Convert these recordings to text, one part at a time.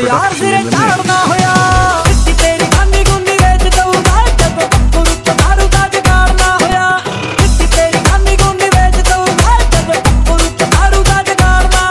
ਯਾਰ ਸਿਰੇ ਚਾੜਨਾ ਹੋਇਆ ਕਿੱਤੀ ਤੇਰੀ ਖਾਨੀ ਗੁੰਨੀ ਵੇਚ ਦਊਗਾ ਜਦੋਂ ਗੱਭਰੂ ਤੋਂ ਦਾਰੂ ਦਾ ਜਗਾੜਨਾ ਹੋਇਆ ਕਿੱਤੀ ਤੇਰੀ ਖਾਨੀ ਗੁੰਨੀ ਵੇਚ ਦਊਗਾ ਜਦੋਂ ਗੱਭਰੂ ਤੋਂ ਦਾਰੂ ਦਾ ਜਗਾੜਨਾ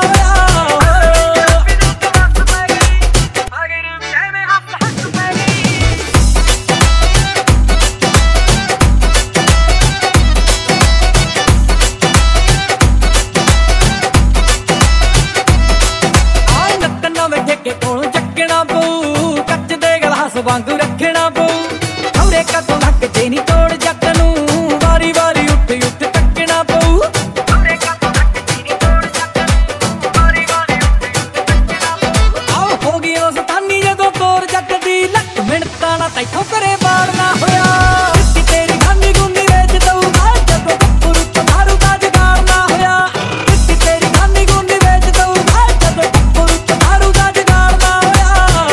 ਵਾਂਗੂ ਰੱਖਣਾ ਪਊ ਖੌਰੇ ਕਦੋਂ ਲੱਕ ਜੇ ਨਹੀਂ ਤੋੜ ਜੱਟ ਨੂੰ ਵਾਰੀ ਵਾਰੀ ਉੱਠ ਉੱਠ ਤੱਕਣਾ ਪਊ ਖੌਰੇ ਕਦੋਂ ਲੱਕ ਜੇ ਨਹੀਂ ਤੋੜ ਜੱਟ ਨੂੰ ਵਾਰੀ ਵਾਰੀ ਉੱਠ ਉੱਠ ਤੱਕਣਾ ਪਊ ਆਓ ਹੋ ਗਈ ਉਹ ਸਤਾਨੀ ਜਦੋਂ ਤੋਰ ਜੱਟ ਦੀ ਲੱਕ ਮਿੰਟਾਂ ਨਾਲ ਤੈਥੋਂ ਕਰੇ ਬਾੜਨਾ ਹੋਇਆ ਕਿੱਤੀ ਤੇਰੀ ਖਾਨੀ ਗੁੰਨੀ ਵੇਚ ਦਊਗਾ ਜਦੋਂ ਗੱਭਰੂ ਤੋਂ ਦਾਰੂ ਦਾ ਜਗਾੜਨਾ ਹੋਇਆ ਕਿੱਤੀ ਤੇਰੀ ਖਾਨੀ ਗੁੰਨੀ ਵੇਚ ਦਊਗਾ ਜਦੋਂ ਗੱਭਰੂ ਤੋਂ ਦਾਰੂ ਦਾ ਜਗਾੜਨਾ ਹੋਇਆ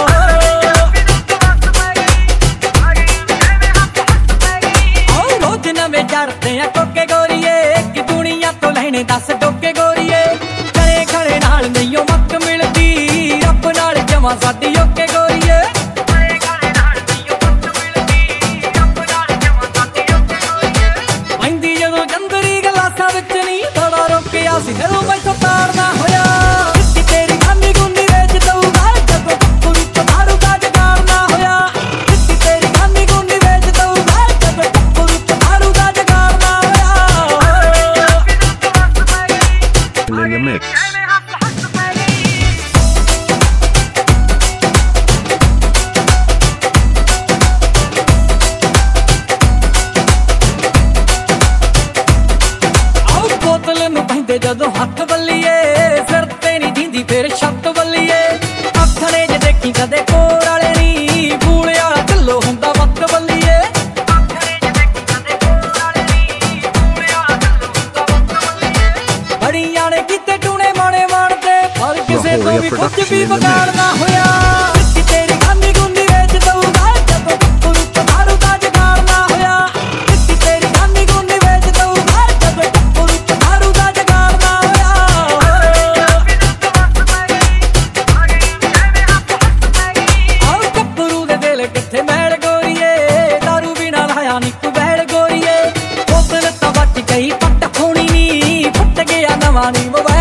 ਚੜਦੇ ਆ ਕੋਕੇ ਗੋਰੀਏ ਕਿ ਦੁਨੀਆ ਤੋਂ ਲੈਣੇ 10 ਟੋਕੇ ਗੋਰੀਏ ਖੜੇ ਖੜੇ ਨਾਲ ਨਹੀਂਓ ਮੱਤ ਮਿਲਦੀ ਰੱਬ ਨਾਲ ਜਮਾਂ ਸਾਡੀ ਓਕੇ ਗੋਰੀਏ ਖੜੇ ਖੜੇ ਨਾਲ ਨਹੀਂਓ ਮੱਤ ਮਿਲਦੀ ਰੱਬ ਨਾਲ ਜਮਾਂ ਸਾਡੀ ਓਕੇ ਗੋਰੀਏ ਪੈਂਦੀ ਜਦੋਂ ਜੰਦਰੀ ਗਲਾਸਾਂ ਵਿੱਚ ਨਹੀਂ ਥੋੜਾ ਰੋਕਿਆ ਸੀ ਫਿਰ ਉਹ ਮੈਥੋਂ ਤਾੜਨਾ ਹੋਇਆ ਕਿੱਤੀ ਤੇਰੀ ਖਾਨੀ ਗੁੰਨੀ ਵੇਚ ਦਊਗਾ ਜਦੋਂ ਗੱਭਰੂ ਤੋਂ ਦਾਰੂ ਦਾ ਜਗਾੜਨਾ ਹੋਇਆ ਕਿੱਤੀ ਤੇਰੀ ਖਾਨੀ ਗੁੰਨੀ ਵੇਚ ਦਊਗਾ ਜਦੋਂ ਗੱਭਰੂ ਤੋਂ ਦਾਰੂ ਦਾ in the mix. ਆਉ ਬੋਤਲ ਨੂੰ ਪੈਂਦੇ ਜਦੋਂ ਹੱਥ ਵੱਲੀਏ ਸਿਰ ਤੇ ਨਹੀਂ ਦਿੰਦੀ ਫਿਰ ਛੱਤ ਵੱਲੀਏ ਅੱਖਣੇ ਜੇ ਦੇਖੀ ਕਦੇ ਕੋਰ ਵਾਲੇ ਨਹੀਂ ਫੂਲ ਵਾਲਾ ਢਿੱਲੋ ਹੁੰਦਾ ਵੱਤ ਵੱਲੀਏ ਅੱਖਣੇ ਜੇ ਦੇਖੀ ਕਦੇ ਕੋਰ ਵਾਲੇ ਨਹੀਂ ਫੂਲ ਵਾਲਾ ਢਿੱਲੋ ਹੁੰਦਾ ਵੱਤ ਵੱਲੀਏ ਬੜੀਆਂ ਨੇ ਕੀਤੇ ਟੂਣੇ ਮਾਣੇ ਮਾਣਦੇ ਪਰ ਕਿਸੇ ਤੋਂ ਵੀ ਕੁਝ ਵੀ ਵਿਗਾੜਨਾ ਹੋਇਆ ਕਿੱਤੀ ਤੇਰੀ ਖਾਨੀ ਗੁੰਨੀ ਵੇਚ ਦਊਗਾ ਜਦੋਂ ਗੱਭਰੂ ਤੋਂ ਦਾਰੂ ਦਾ ਜਗਾੜਨਾ ਹੋਇਆ ਕਿੱਤੀ ਤੇਰੀ ਖਾਨੀ ਗੁੰਨੀ ਵੇਚ ਦਊਗਾ ਜਦੋਂ ਗੱਭਰੂ ਤੋਂ ਦਾਰੂ ਦਾ ਜਗਾੜਨਾ ਹੋਇਆ ਆਉ ਗੱਭਰੂ ਦੇ ਦਿਲ ਕਿੱਥੇ ਮੈਲ ਗੋਰੀਏ ਦਾਰੂ ਬਿਨਾਂ ਲਾਇਆ ਨੀ ਤੂੰ ਬੈਲ ਗੋਰੀਏ ਬੋਤਲ ਤਾਂ ਵੱਜ ਗਈ ਪੱਟ ਖੋਣੀ ਨੀ ਫੁੱਟ ਗਿਆ ਨਵਾਂ ਨੀ ਮੋਬਾਈਲ